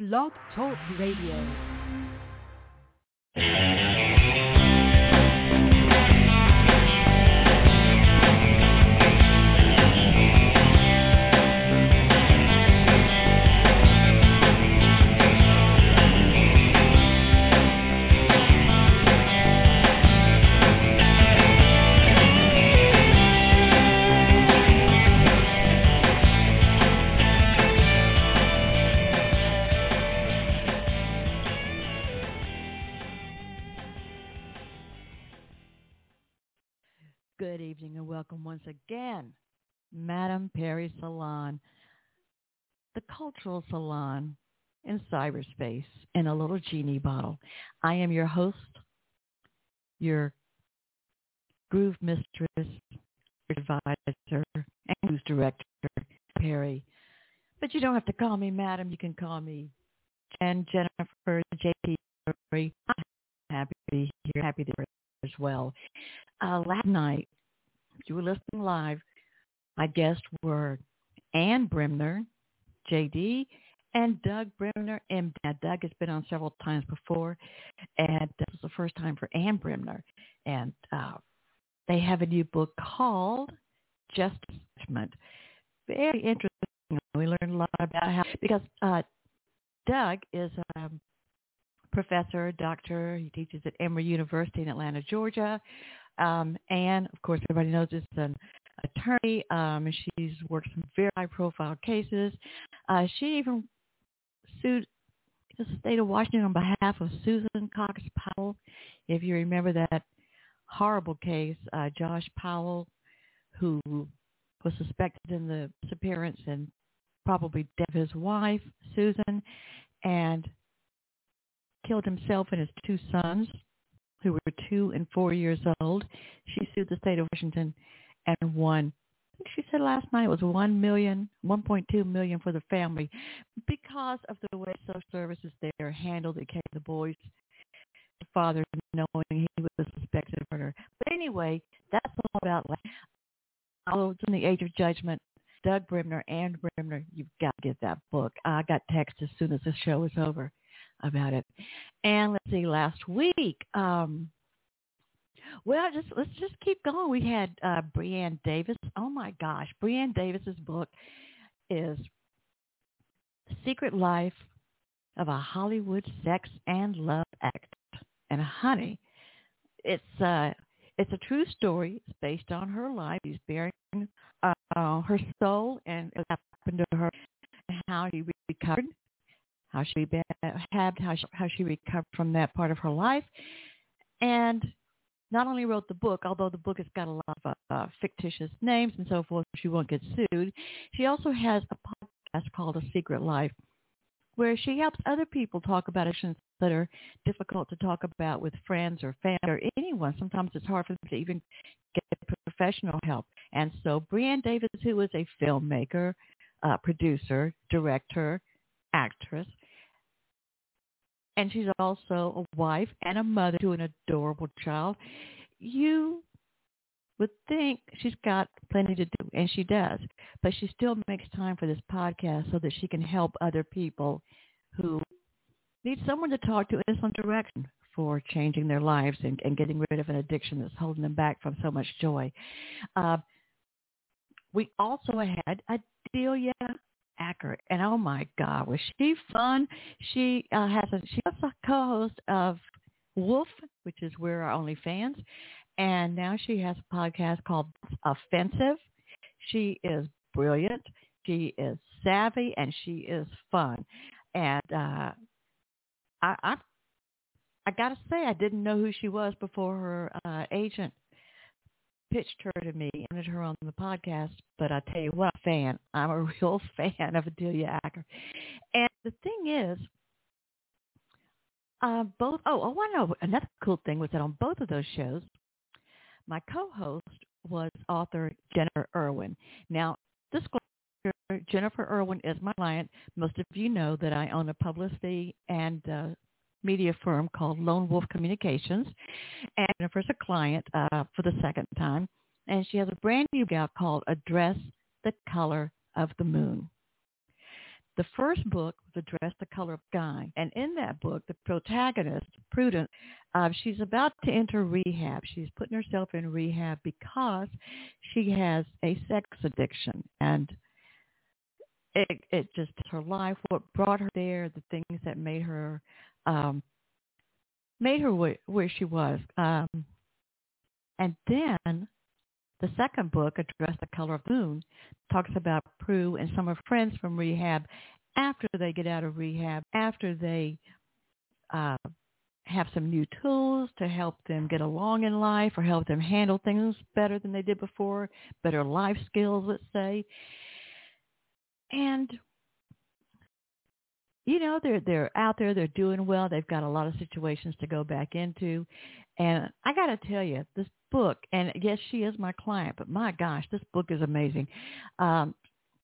Blog Talk Radio. Good evening and welcome once again, Madame Perry Salon, the cultural salon in cyberspace in a little genie bottle. I am your host, your groove mistress, your advisor, and news director, Perry. But you don't have to call me Madam. You can call me Jennifer, JP Perry. I'm happy to be here, happy to be here as well. Last night, if you were listening live, my guests were Ann Bremner, JD, and Doug Bremner, M. Doug has been on several times before, and this was the first time for Ann Bremner. And they have a new book called Just Judgment. Very interesting. We learned a lot about how, because Doug is a professor, doctor. He teaches at Emory University in Atlanta, Georgia. And, of course, everybody knows this is an attorney. She's worked some very high-profile cases. She even sued the state of Washington on behalf of Susan Cox Powell. If you remember that horrible case, Josh Powell, who was suspected in the disappearance and probably death of his wife, Susan, and killed himself and his two sons, who were 2 and 4 years old. She sued the state of Washington and won. I think she said last night it was $1.2 million for the family because of the way social services there handled the case. The boy's father knowing he was suspected of murder. But anyway, that's all about life. Although it's in the age of judgment, Doug Bremner, Ann Bremner, you've got to get that book. I got text as soon as the show was over about it. And let's see, last week, let's just keep going. We had Breanne Davis. Oh my gosh, Breanne Davis's book is The Secret Life of a Hollywood Sex and Love Addict. And honey, it's a true story. It's based on her life. She's bearing her soul and what happened to her, and how she recovered. How she recovered from that part of her life, and not only wrote the book, although the book has got a lot of fictitious names and so forth, she won't get sued. She also has a podcast called A Secret Life, where she helps other people talk about issues that are difficult to talk about with friends or family or anyone. Sometimes it's hard for them to even get professional help. And so Breanne Davis, who is a filmmaker, producer, director, actress, and she's also a wife and a mother to an adorable child. You would think she's got plenty to do, and she does, but she still makes time for this podcast so that she can help other people who need someone to talk to in some direction for changing their lives and getting rid of an addiction that's holding them back from so much joy. We also had Adelia Acker, and oh my God, was she fun? She was a co-host of Wolf, which is We're Our Only Fans, and now she has a podcast called Offensive. She is brilliant, she is savvy, and she is fun. And I gotta say, I didn't know who she was before her agent pitched her to me, wanted her on the podcast, but I tell you what, I'm a real fan of Adelia Acker. And the thing is, I know another cool thing was that on both of those shows, my co-host was author Jennifer Irwin. Now, Jennifer Irwin is my client. Most of you know that I own a publicity and media firm called Lone Wolf Communications, and Jennifer's a client for the second time, and she has a brand new book out called Address the Color of the Moon. The first book was Address the Color of Sky. And in that book, the protagonist, Prudence, she's about to enter rehab. She's putting herself in rehab because she has a sex addiction. And it just her life, what brought her there, the things that made her where she was. And then the second book, Address the Color of the Moon, talks about Prue and some of her friends from rehab after they get out of rehab, after they have some new tools to help them get along in life or help them handle things better than they did before, better life skills, let's say. And, you know, they're out there, they're doing well, they've got a lot of situations to go back into. And I got to tell you, this book, and yes, she is my client, but my gosh, this book is amazing. I'm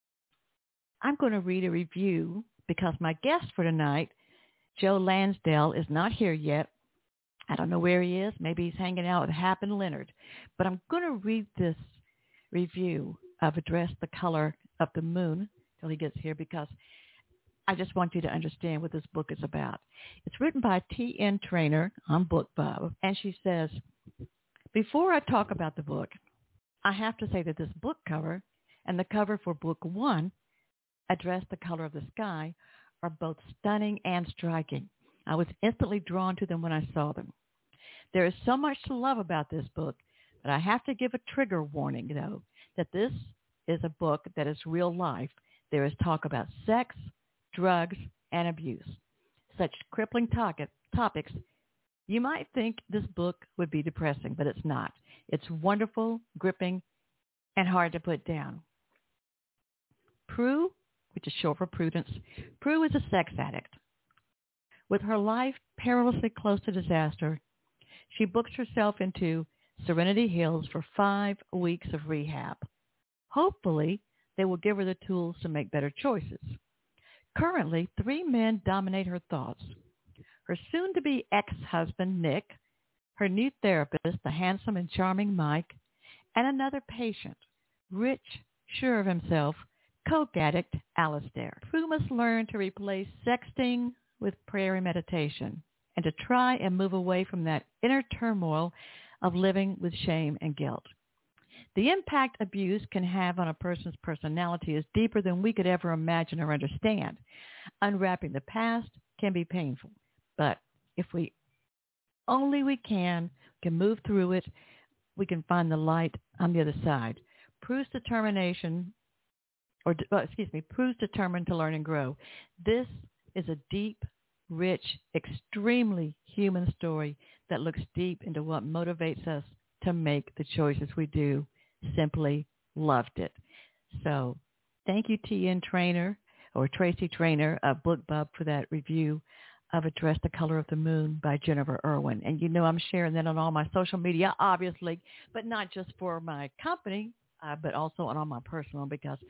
going to read a review because my guest for tonight, Joe Lansdale, is not here yet. I don't know where he is. Maybe he's hanging out with Hap and Leonard. But I'm going to read this review of Address the Color of the Moon till he gets here because I just want you to understand what this book is about. It's written by T.N. Trainer on BookBub, and she says, before I talk about the book, I have to say that this book cover and the cover for book one, Address the Color of the Sky, are both stunning and striking. I was instantly drawn to them when I saw them. There is so much to love about this book, but I have to give a trigger warning, though, that this is a book that is real life. There is talk about sex, drugs, and abuse. Such crippling topics. You might think this book would be depressing, but it's not. It's wonderful, gripping, and hard to put down. Prue, which is short for Prudence, Prue is a sex addict. With her life perilously close to disaster, she books herself into Serenity Hills for 5 weeks of rehab. Hopefully, they will give her the tools to make better choices. Currently, 3 men dominate her thoughts. Her soon-to-be ex-husband, Nick, her new therapist, the handsome and charming Mike, and another patient, rich, sure of himself, coke addict, Alistair. Prue must learn to replace sexting with prayer and meditation, and to try and move away from that inner turmoil of living with shame and guilt. The impact abuse can have on a person's personality is deeper than we could ever imagine or understand. Unwrapping the past can be painful, but if we can move through it, we can find the light on the other side. Prue's determined to learn and grow. This is a deep, rich, extremely human story that looks deep into what motivates us to make the choices we do. Simply loved it. So thank you, T.N. Trainer, or Tracy Trainer of BookBub, for that review of Address the Color of the Moon by Jennifer Irwin. And you know I'm sharing that on all my social media, obviously, but not just for my company, but also on all my personal, because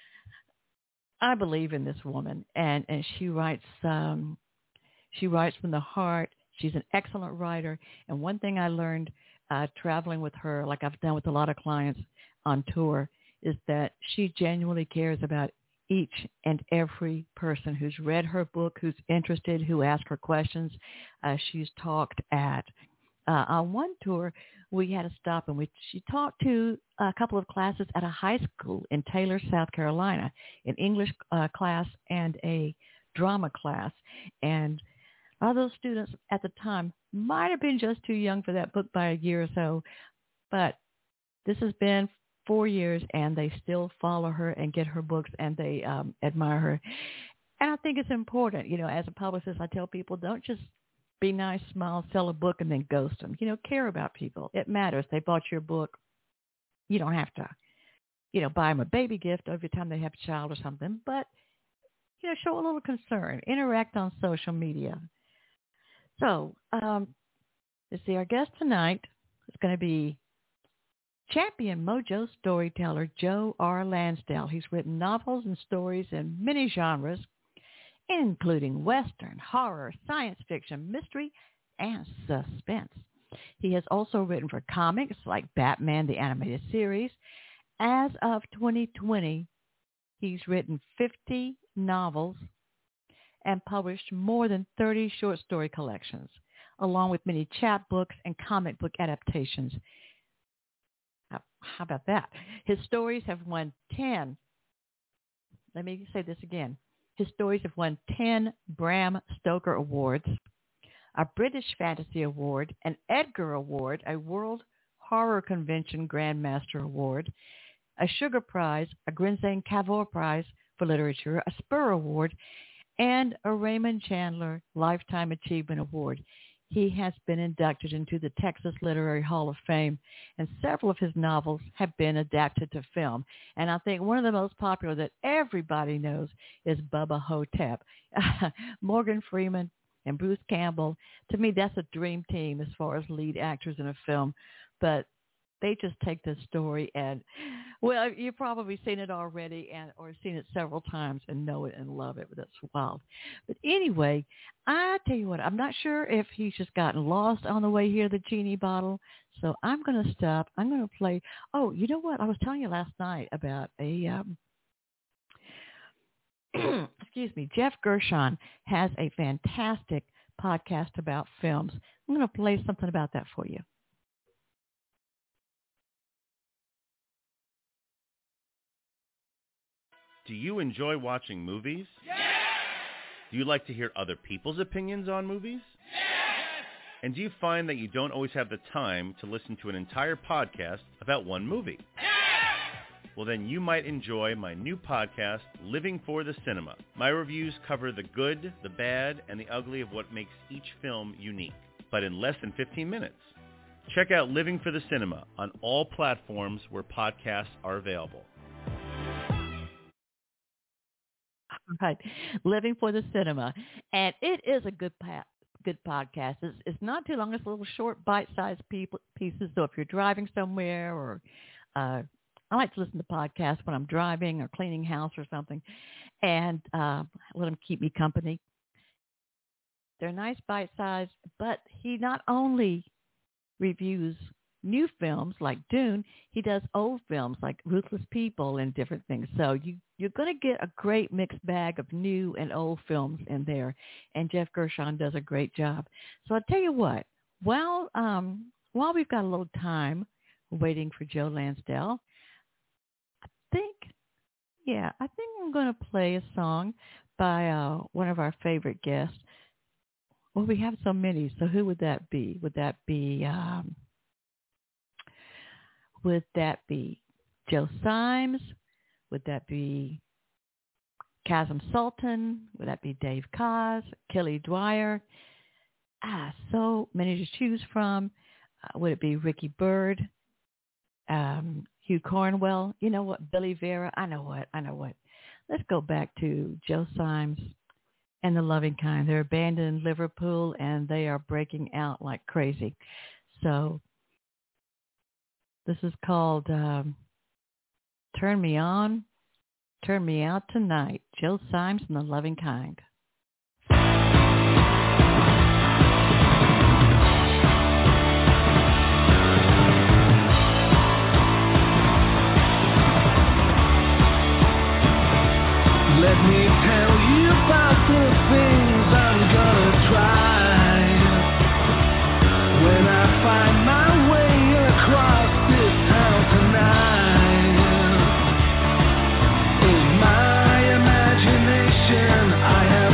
I believe in this woman, and she writes from the heart. She's an excellent writer. And one thing I learned traveling with her, like I've done with a lot of clients on tour, is that she genuinely cares about each and every person who's read her book, who's interested, who asked her questions. She's talked at. On one tour, we had to stop, and she talked to a couple of classes at a high school in Taylor, South Carolina, an English class and a drama class. And all those students at the time might have been just too young for that book by a year or so, but this has been 4 years, and they still follow her and get her books, and they admire her. And I think it's important, you know, as a publicist, I tell people, don't just be nice, smile, sell a book, and then ghost them. You know, care about people. It matters. They bought your book. You don't have to, you know, buy them a baby gift every time they have a child or something, but, you know, show a little concern. Interact on social media. So, let's see, our guest tonight is going to be champion mojo storyteller Joe R. Lansdale. He's written novels and stories in many genres, including Western, horror, science fiction, mystery, and suspense. He has also written for comics like Batman, the animated series. As of 2020, he's written 50 novels and published more than 30 short story collections, along with many chapbooks and comic book adaptations. How about that? His stories have won 10. Let me say this again. His stories have won 10 Bram Stoker Awards, a British Fantasy Award, an Edgar Award, a World Horror Convention Grandmaster Award, a Sugar Prize, a Grinzane Cavour Prize for Literature, a Spur Award, and a Raymond Chandler Lifetime Achievement Award. He has been inducted into the Texas Literary Hall of Fame, and several of his novels have been adapted to film. And I think one of the most popular that everybody knows is Bubba Ho-Tep. Morgan Freeman and Bruce Campbell, to me, that's a dream team as far as lead actors in a film. But they just take this story and, well, you've probably seen it already or seen it several times and know it and love it. But that's wild. But anyway, I tell you what, I'm not sure if he's just gotten lost on the way here to the Genie Bottle. So I'm going to stop. I'm going to play. Oh, you know what? I was telling you last night about a, excuse me, Jeff Gershon has a fantastic podcast about films. I'm going to play something about that for you. Do you enjoy watching movies? Yes! Do you like to hear other people's opinions on movies? Yes! And do you find that you don't always have the time to listen to an entire podcast about one movie? Yes! Well, then you might enjoy my new podcast, Living for the Cinema. My reviews cover the good, the bad, and the ugly of what makes each film unique, but in less than 15 minutes. Check out Living for the Cinema on all platforms where podcasts are available. Right, Living for the Cinema, and it is a good podcast. It's not too long. It's little short, bite-sized pieces. So if you're driving somewhere, or I like to listen to podcasts when I'm driving or cleaning house or something, and let them keep me company. They're nice, bite-sized, but he not only reviews new films like Dune, he does old films like Ruthless People and different things. So you're going to get a great mixed bag of new and old films in there, and Jeff Gershon does a great job. So I'll tell you what, while we've got a little time waiting for Joe Lansdale, I think I'm going to play a song by one of our favorite guests. Well, we have so many, so who would that be? Would that be Joe Symes? Would that be Kazem Sultan? Would that be Dave Koz? Kelly Dwyer? So many to choose from. Would it be Ricky Byrd? Hugh Cornwell? You know what? Billy Vera? I know what. Let's go back to Joe Symes and the Loving Kind. They're a band in Liverpool, and they are breaking out like crazy. So this is called Turn Me On, Turn Me Out Tonight. Joe Symes and the Loving Kind. Let me tell you about the things I'm gonna try when I find my way across this town tonight. In my imagination, I have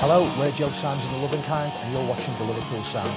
Hello, we're Joe Sands and the Loving Kind, and you're watching the Liverpool Sound.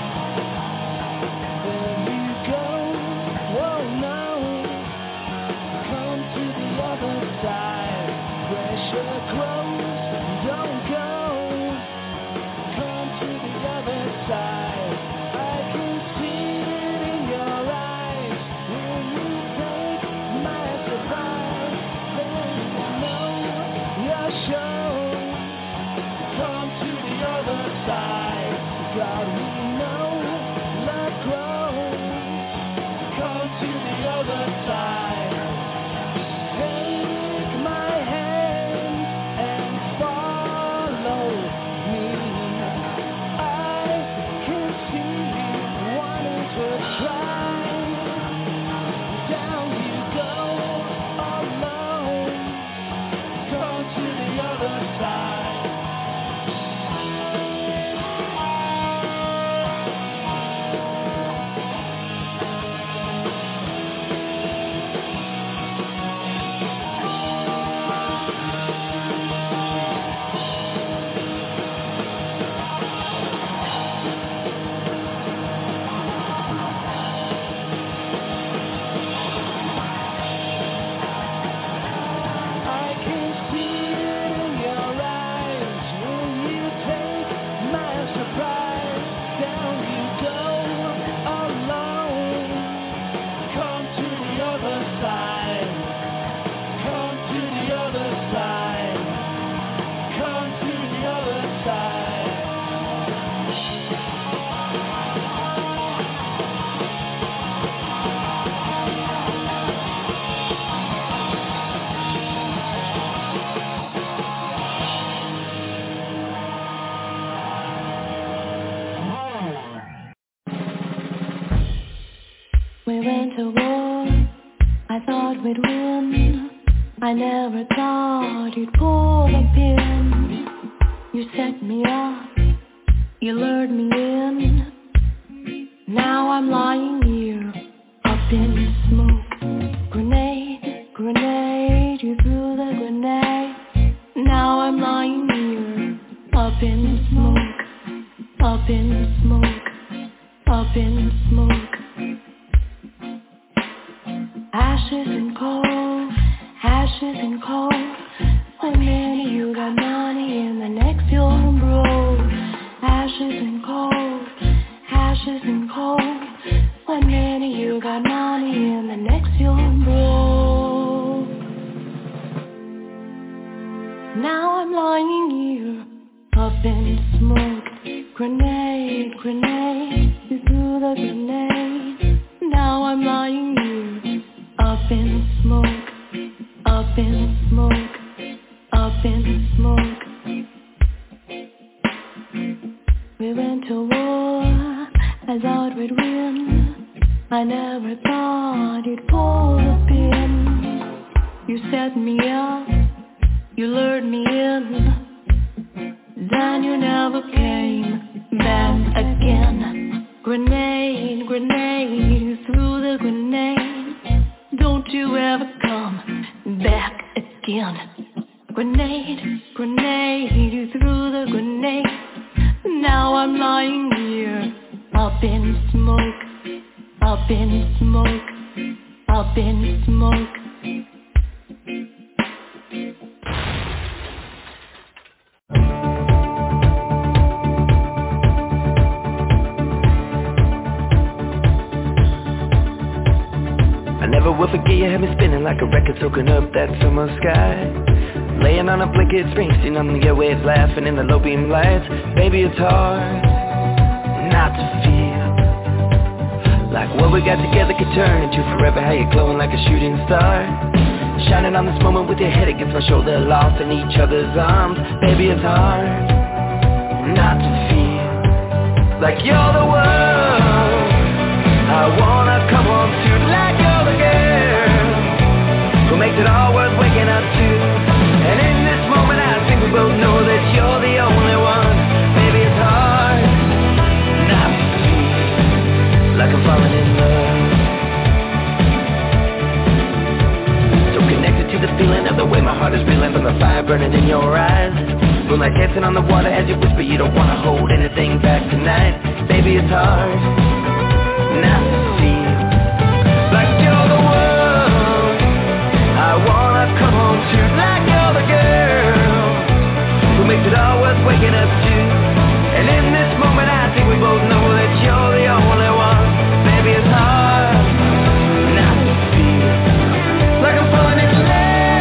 We went to war, I thought we'd win. I never thought you'd pull the pin. You set me up, you lured me in. Now I'm lying here, up in smoke. Grenade, grenade, you threw the grenade. Now I'm lying here, up in smoke, up in smoke, up in smoke. Ashes and coal, ashes and coal. One minute you got money and the next you're broke. Ashes and coal, ashes and coal. One minute you got money and the next you're broke. Now I'm lying here, up in smoke. Grenade, grenade, you threw the grenade. Now I'm lying here, up in smoke, up in smoke, up in smoke. We went to war, I thought we'd win. I never thought you'd pull the pin. You set me up, you lured me in. Then you never came back again. Grenade, grenade, you threw the grenade. Don't you ever come back again. Grenade, grenade, you threw the grenade. Now I'm lying here, up in smoke, up in smoke, up in smoke. I never will forget you had me spinning like a record soaking up that summer sky. Laying on a blanket, Springsteen on the airwaves, laughing in the low beam lights. Baby, it's hard not to feel like what we got together could turn into forever. How you're glowing like a shooting star, shining on this moment with your head against my shoulder, lost in each other's arms. Baby, it's hard not to feel like you're the one I wanna come home to, like you're the girl who makes it all worth waking up to. And in this moment I think we both know that you're the only one. Baby, it's hard not to feel like I'm falling in love. So connected to the feeling of the way my heart is reeling from the fire burning in your eyes. Moonlight dancing on the water as you whisper you don't wanna hold anything back tonight. Baby, it's hard not to feel like you're the one I wanna come home to, like you're the girl who makes it all worth waking up to. And in this moment I think we both know that you're the only one. Baby, it's hard not to feel like I'm falling in love.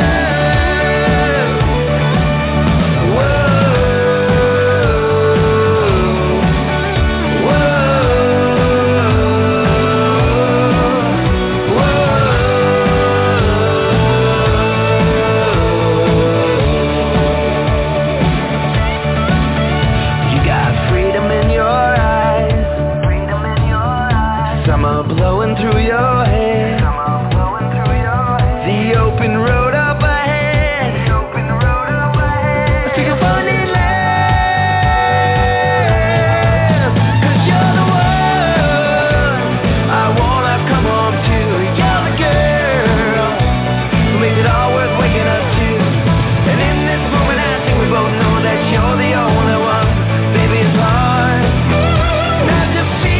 Blowing through your hair, the open road up ahead. I think I'm falling in love, 'cause you're the one I wanna come home to. You're the girl who makes it all worth waking up to. And in this moment I think we both know that you're the only one. Baby, it's hard not to feel.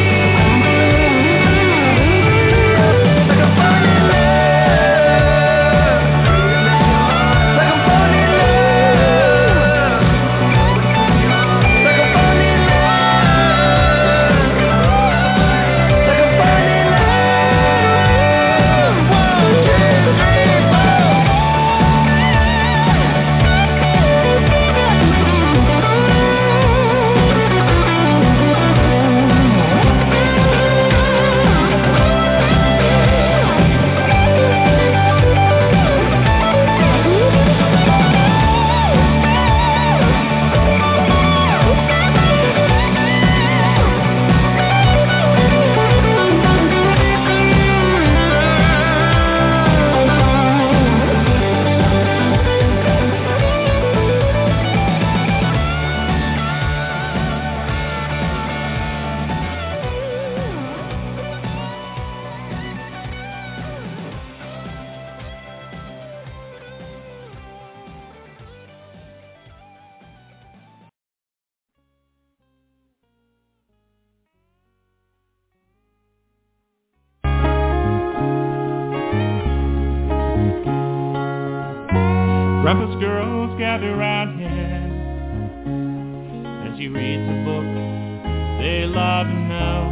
Breakfast girls gather round him as he reads the book they love and know.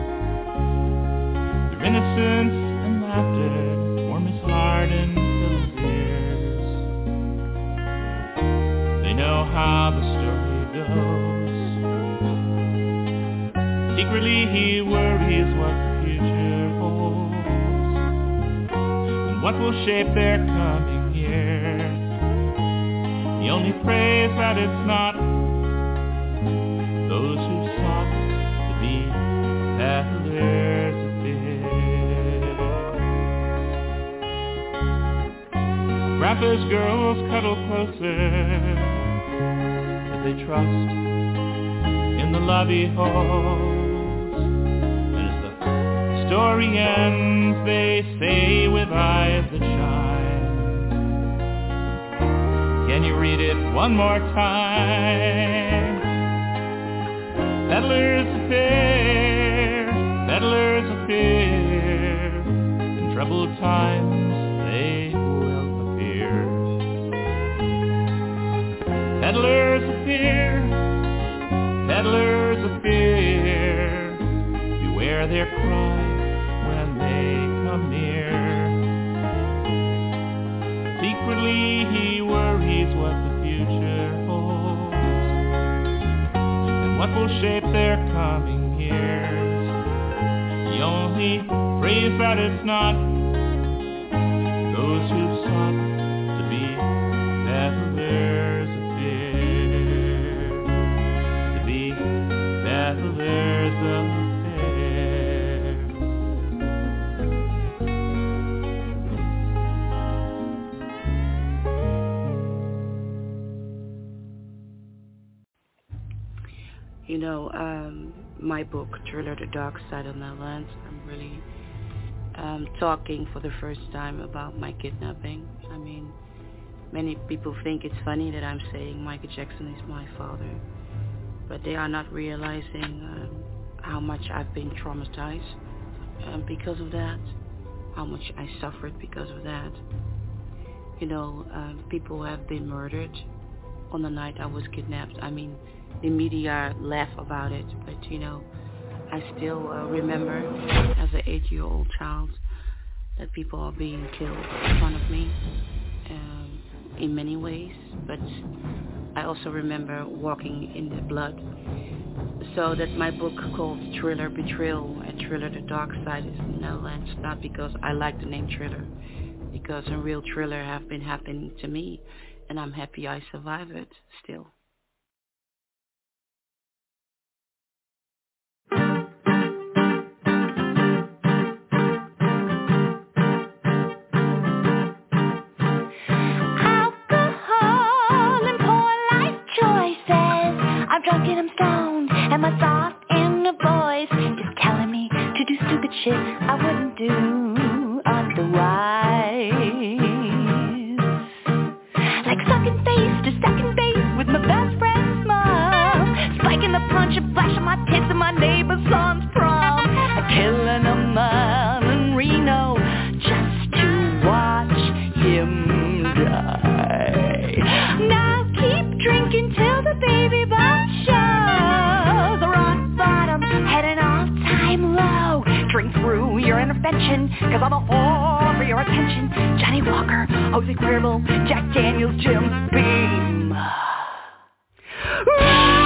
Their innocence and laughter warm his heart and fill his ears. They know how the story goes. Secretly he worries what the future holds and what will shape their coming years. He only prays that it's not those who sought to be peddlers of fear. Grandpa's girls cuddle closer as they trust in the love he holds. And as the story ends, they say with eyes that shine, can you read it one more time? Peddlers appear, in troubled times they will appear. Peddlers appear, beware their cry when they come near. Secretly he worries what the future holds and what will shape their coming years. He only prays that it's not those who sought to be peddlers of fear, to be peddlers of fear. You know, my book, Thriller, The Dark Side of Netherlands, I'm really talking for the first time about my kidnapping. I mean, Many people think it's funny that I'm saying Michael Jackson is my father, but they are not realizing how much I've been traumatized because of that, how much I suffered because of that. You know, people have been murdered on the night I was kidnapped. I mean, the media laugh about it, but you know, I still remember as an 8-year-old child that people are being killed in front of me in many ways, but I also remember walking in the blood. So that my book called Thriller Betrayal and Thriller The Dark Side is in the Netherlands, not because I like the name Thriller, because a real thriller have been happening to me, and I'm happy I survived it still. I'm drunk and I'm stoned, and my soft inner voice is telling me to do stupid shit I wouldn't do otherwise. Like sucking face to second base with my best friend's mom, spiking the punch and flashing my tits in my neighbor's son's prom, killing a man in Reno just to watch him die. Now keep drinking till the baby bump shows. Rock bottom, heading off time low. Drink through your intervention, cause I'm a whore for your attention. Johnny Walker, Jose Cuervo, Jack Daniels, Jim Beam.